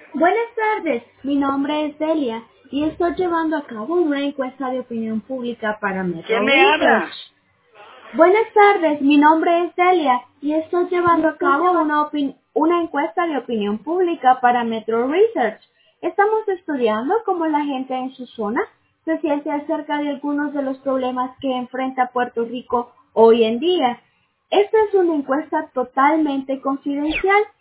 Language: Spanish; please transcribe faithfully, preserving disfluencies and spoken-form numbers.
Buenas tardes, mi nombre es Delia y estoy llevando a cabo una encuesta de opinión pública para ¿Quién Metro me Research. habla? Buenas tardes, mi nombre es Delia y estoy llevando a cabo una, opin- una encuesta de opinión pública para Metro Research. Estamos estudiando cómo la gente en su zona se siente acerca de algunos de los problemas que enfrenta Puerto Rico hoy en día. Esta es una encuesta totalmente confidencial